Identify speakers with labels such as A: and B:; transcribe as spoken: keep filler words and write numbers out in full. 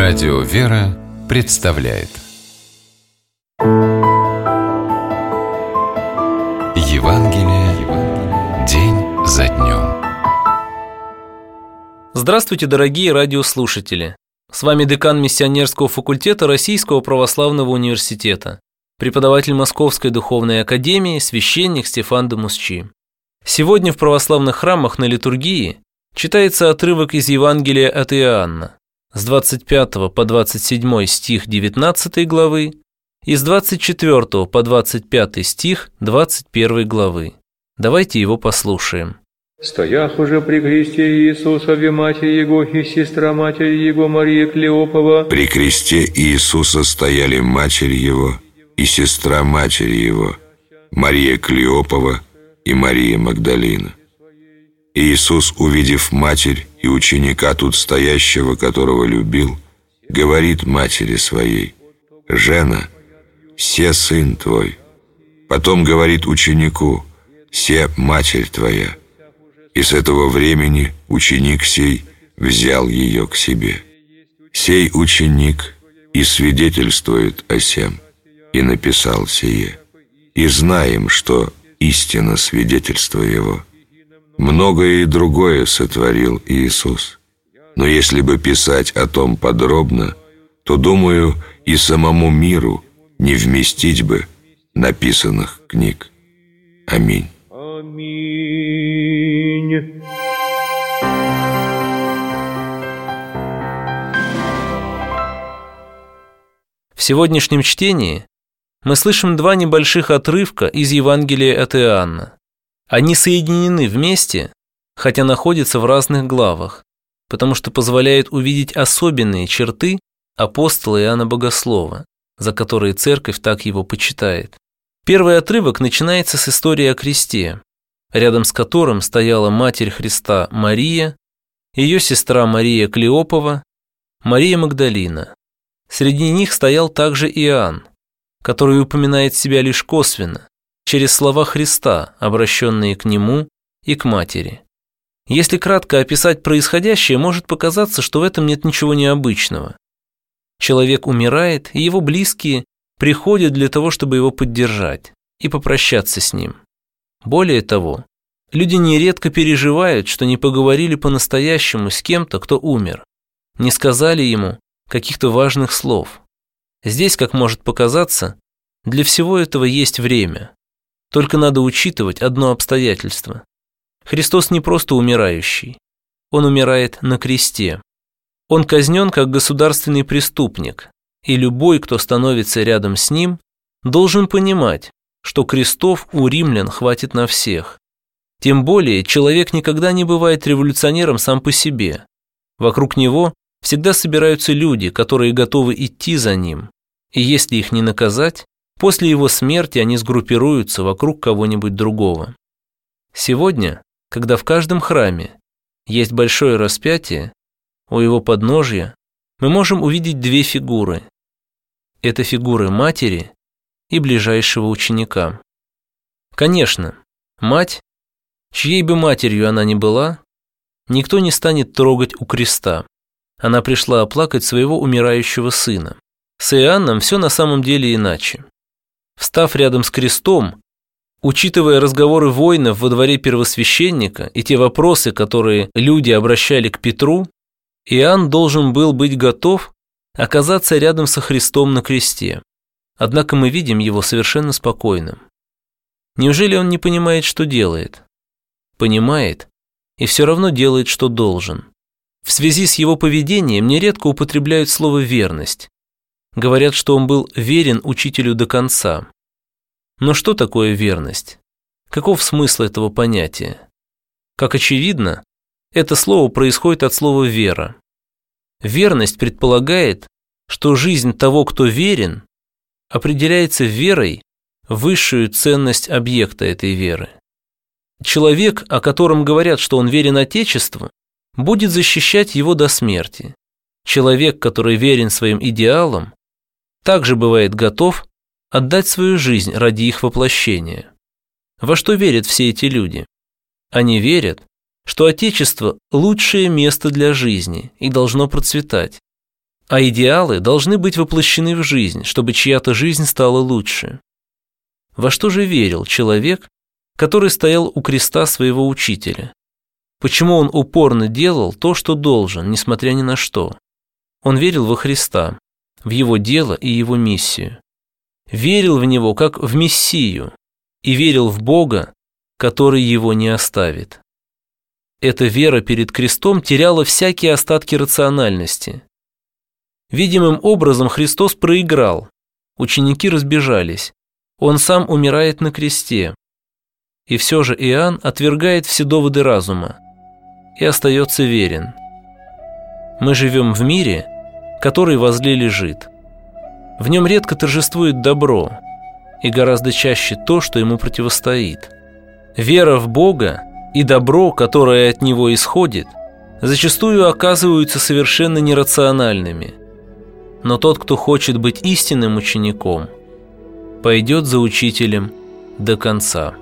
A: Радио «Вера» представляет Евангелие день за днем.
B: Здравствуйте, дорогие радиослушатели! С вами декан миссионерского факультета Российского православного университета, преподаватель Московской духовной академии, священник Стефан де Мусчи. Сегодня в православных храмах на литургии читается отрывок из Евангелия от Иоанна с двадцать пятого по двадцать седьмой стих девятнадцатой главы и с двадцать четвёртого по двадцать пятый стих двадцать первой главы. Давайте его послушаем.
C: «Стоях уже при кресте Иисусове Матерь Его и сестра Матерь Его Мария Клеопова».
D: При кресте Иисуса стояли Матерь Его и сестра Матери Его, Мария Клеопова и Мария Магдалина. Иисус, увидев Матерь и ученика тут стоящего, которого любил, говорит матери своей: «Жена, се сын твой». Потом говорит ученику: «Се Матерь твоя». И с этого времени ученик сей взял ее к себе. Сей ученик и свидетельствует о сем, и написал сие. И знаем, что истина свидетельства его. Многое и другое сотворил Иисус. Но если бы писать о том подробно, то, думаю, и самому миру не вместить бы написанных книг. Аминь.
C: Аминь.
B: В сегодняшнем чтении мы слышим два небольших отрывка из Евангелия от Иоанна. Они соединены вместе, хотя находятся в разных главах, потому что позволяют увидеть особенные черты апостола Иоанна Богослова, за которые церковь так его почитает. Первый отрывок начинается с истории о кресте, рядом с которым стояла Матерь Христа Мария, ее сестра Мария Клеопова, Мария Магдалина. Среди них стоял также Иоанн, который упоминает себя лишь косвенно, через слова Христа, обращенные к нему и к матери. Если кратко описать происходящее, может показаться, что в этом нет ничего необычного. Человек умирает, и его близкие приходят для того, чтобы его поддержать и попрощаться с ним. Более того, люди нередко переживают, что не поговорили по-настоящему с кем-то, кто умер, не сказали ему каких-то важных слов. Здесь, как может показаться, для всего этого есть время. Только надо учитывать одно обстоятельство. Христос не просто умирающий. Он умирает на кресте. Он казнен как государственный преступник, и любой, кто становится рядом с ним, должен понимать, что крестов у римлян хватит на всех. Тем более, человек никогда не бывает революционером сам по себе. Вокруг него всегда собираются люди, которые готовы идти за ним, и если их не наказать, после его смерти они сгруппируются вокруг кого-нибудь другого. Сегодня, когда в каждом храме есть большое распятие, у его подножья мы можем увидеть две фигуры. Это фигуры матери и ближайшего ученика. Конечно, мать, чьей бы матерью она ни была, никто не станет трогать у креста. Она пришла оплакать своего умирающего сына. С Иоанном все на самом деле иначе. Встав рядом с крестом, учитывая разговоры воинов во дворе первосвященника и те вопросы, которые люди обращали к Петру, Иоанн должен был быть готов оказаться рядом со Христом на кресте. Однако мы видим его совершенно спокойным. Неужели он не понимает, что делает? Понимает и все равно делает, что должен. В связи с его поведением нередко употребляют слово «верность». Говорят, что он был верен учителю до конца. Но что такое верность? Каков смысл этого понятия? Как очевидно, это слово происходит от слова «вера». Верность предполагает, что жизнь того, кто верен, определяется верой в высшую ценность объекта этой веры. Человек, о котором говорят, что он верен Отечеству, будет защищать его до смерти. Человек, который верен своим идеалам, также бывает готов отдать свою жизнь ради их воплощения. Во что верят все эти люди? Они верят, что Отечество – лучшее место для жизни и должно процветать. А идеалы должны быть воплощены в жизнь, чтобы чья-то жизнь стала лучше. Во что же верил человек, который стоял у креста своего учителя? Почему он упорно делал то, что должен, несмотря ни на что? Он верил во Христа, в Его дело и Его миссию. Верил в Него как в Мессию и верил в Бога, который Его не оставит. Эта вера перед крестом теряла всякие остатки рациональности. Видимым образом Христос проиграл, ученики разбежались, Он сам умирает на кресте. И все же Иоанн отвергает все доводы разума и остается верен. Мы живем в мире, который возле лежит. В нем редко торжествует добро и гораздо чаще то, что ему противостоит. Вера в Бога и добро, которое от Него исходит, зачастую оказываются совершенно нерациональными. Но тот, кто хочет быть истинным учеником, пойдет за учителем до конца.